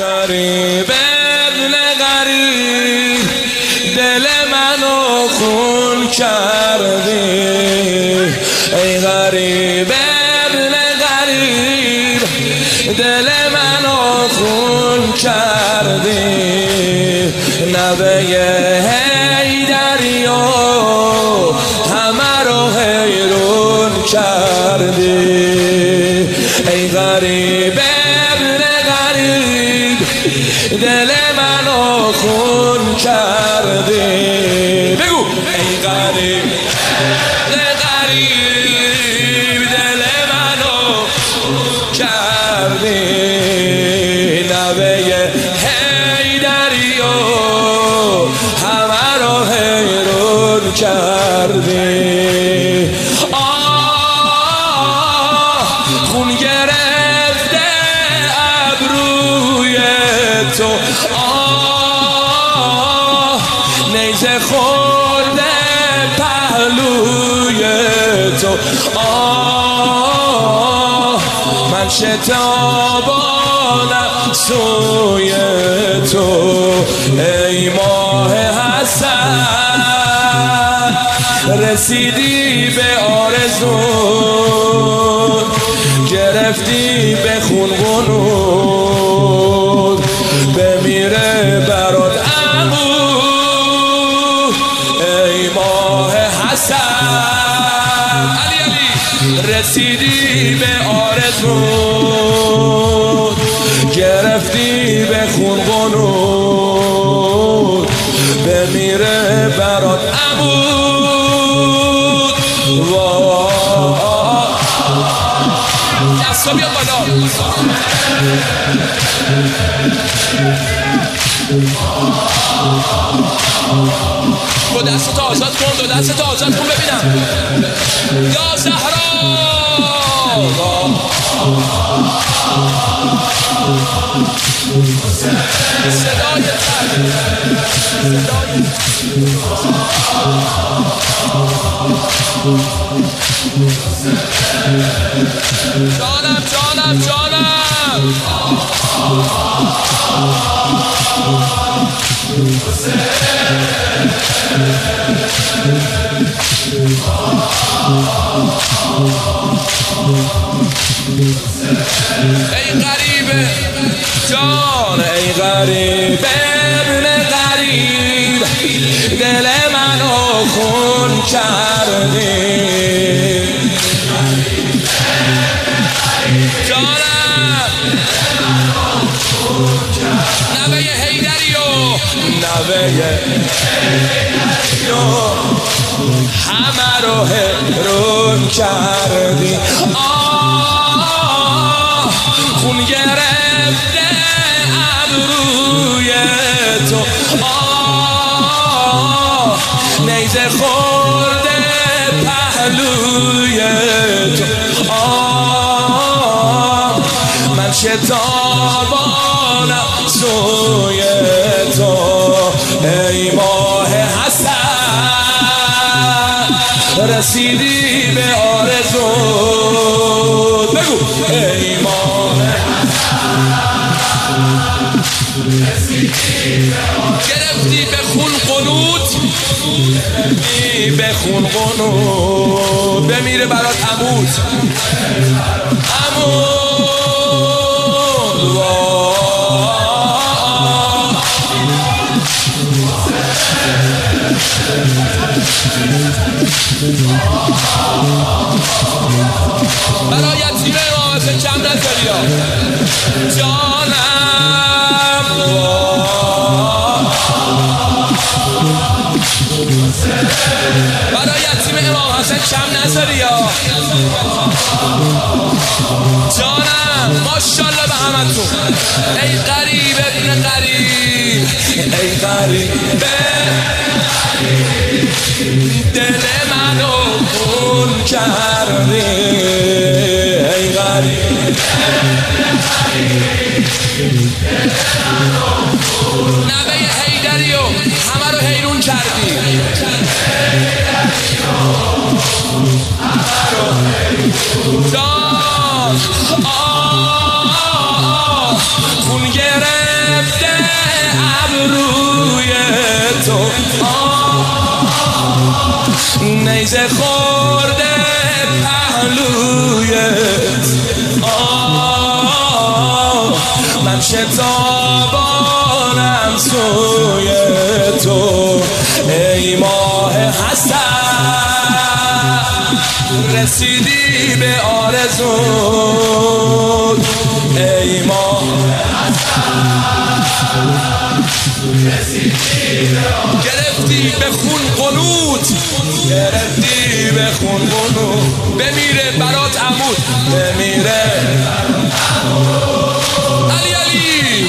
غریب ابن غریب دل منو خون کردی، ای غریب ابن غریب دل منو خون کردی، نوه حیدری و همه رو حیرون کردی، ای غریب ابن غریب دل منو خون کردی. بگو ای غریب غریب دل منو کردی، نوه حیدری و همه رو حیرون کردی. خون گرفته ابروی تو، نیزه خورده پهلوی تو، من شتابانم سوی تو، ای ماه حسن رسیدی به آرزو، گرفتی به خون غنود، بمیره برات عمو، ای ماه حسن علی علی رسیدی به آرزو، گرفتی به خون غنود، بمیره برات عمو. دستا بیاد بالا، دو دستت آزاد کن، دو دستت آزاد کن ببینم. یا زهرا صدای جانم جانم جانم ای غریب جان، ای غریب ابن غریب دل منو خون کردی، جانم نوه حیدری و همه رو حیرون کردی. خون گرفته ابروی تو، نیزه خورده پهلوی تو، من شتابانم سوی تو، ای ماه حسن رسیدی به آرزو. بگو ای ماه گرفتی به خون قنوت، به خون قنوت، بمیره برات عمود عمود. برای یتیم امام حسین کم نذاری جانم، برای یتیم امام حسین کم نذاری جانم. ماشاءالله به همتون. ای غریب ابن غریب، ای غریب دل منو خون کردی، ای غریب نوه حیدری و همه رو حیرون کردی، جان خون گرفت تو نیزه خورده پهلویت من شتابانم سوی تو ای ماه حسن رسیدی به آرزو ای ماه گرفتی به خون قنوت گرفتی به خون قنوت بمیره برات عمود بمیره علی علی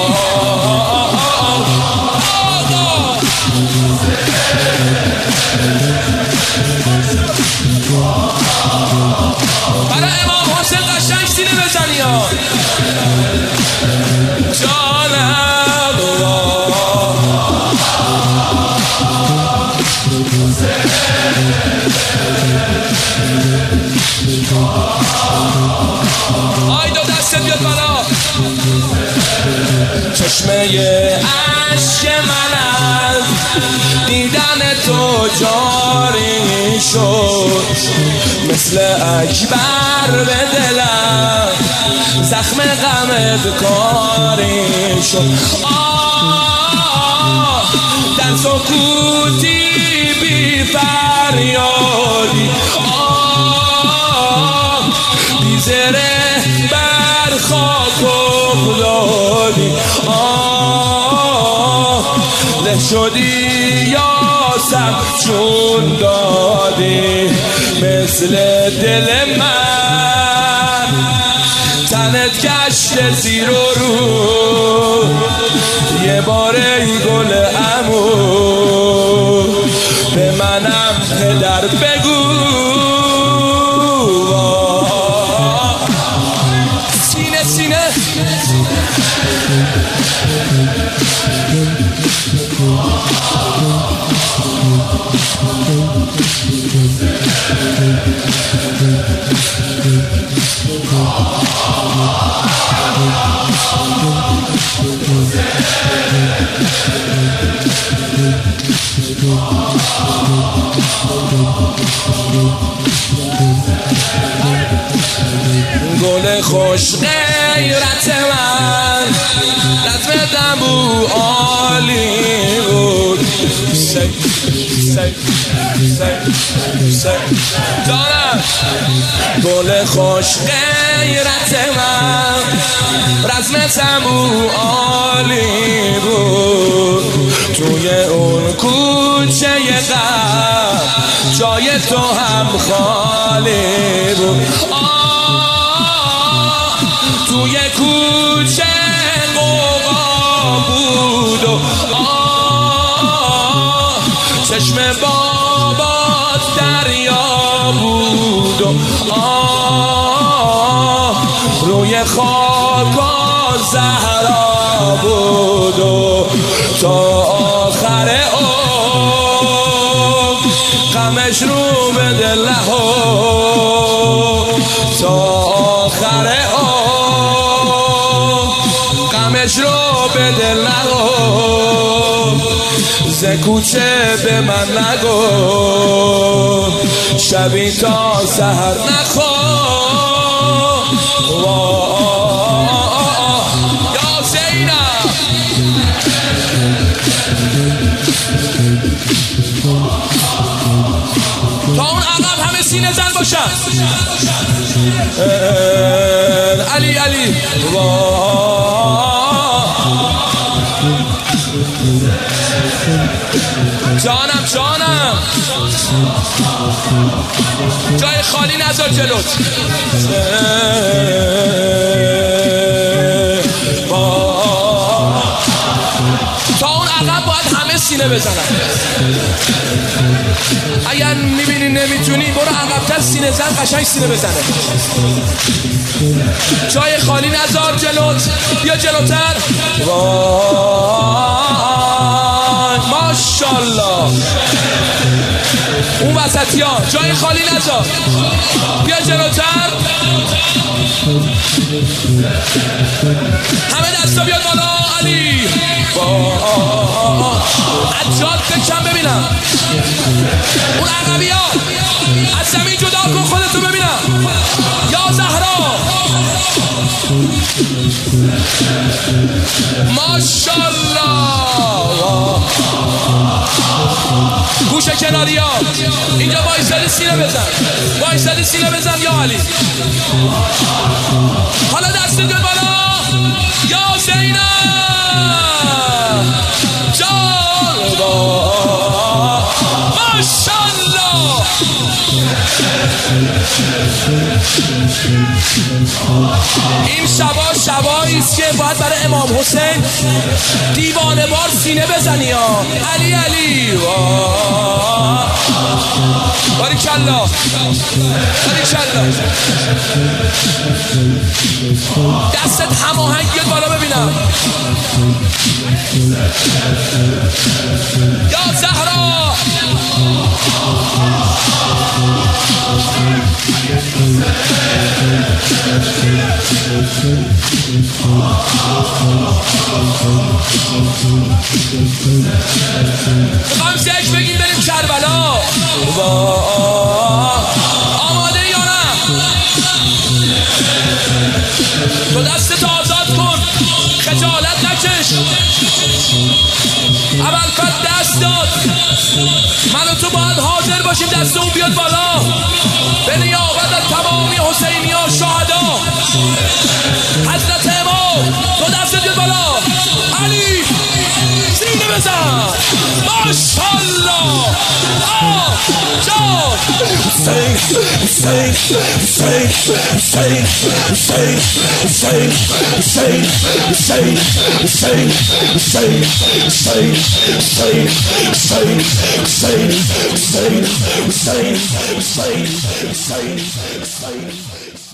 برای امام حسین قشنگ سینه بزنی ها جانم آی دو دسته بیاد بالا چشمه عشق من از دیدن تو جاری شد مثل اکبر به دلم زخم غمت کاری شد در سکوتی بی فریادی بی زره بر خاک افتادی له شدی یاسم چون دادی مثل دل من تنت گشت زیر و رو یه بار ای گل عمو به منم پدر بگو سینه سینه گل خوش غیرت من رتم دنبو عالی بود جانم گل خوش غیرت من رزم تنبو عالی بود توی اون کوچه غم جای تو هم خالی بود توی کوچه قوقا بود و چشم بابات دریا بود و روی خاکا زهرا بود و تا آخر غمش رو به دل تا آخر غمش رو به دل ز کوچه به من نگو شبی تا سحر نخو یا زینب تا اون عقب همه سینه زن باشن علی علی جانم جانم جای خالی نذار جلوت تا اون عقب باید همه سینه بزنن اگر میبینی نمیتونی برو عقب‌تر سینه زن قشنگ سینه بزنه جای خالی نذار جلوت بیا جلوتر ماشالله اون وسطی ها جای خالی نذار بیا جلوتر همه دستا بیاد بالا علی عجاد بکن ببینم اون عقبی ها از زمین جدا کن خودتو ببینم یا زهرا ماشالله گوشه کناری ها اینجا وایسادی سینه بزن وایسادی سینه بزن یا علی حالا دست بیاد بالا یا زینب جالبا ماشالله این شبایی است که باید برای امام حسین دیوانه بار سینه بزنی ها علی علی باریکالله باریکالله دستت هماهنگ بیاد بالا ببینم یا زهرا میخوایم زک بگیم بریم کربلا آماده یا نه تو دستت آزاد کن خجالت نکش اول کت دست داد من و تو باید حاضر باشیم دست اون بیاد بالا به نیابت تمامی حسینی ها شهدا حضرت امام تو دست بیاد بالا علی سینه بزن ماشالله جان حسین حسین حسین حسین حسین حسین حسین حسین حسین حسین حسین حسین حسین حسین حسین حسین حسین حسین حسین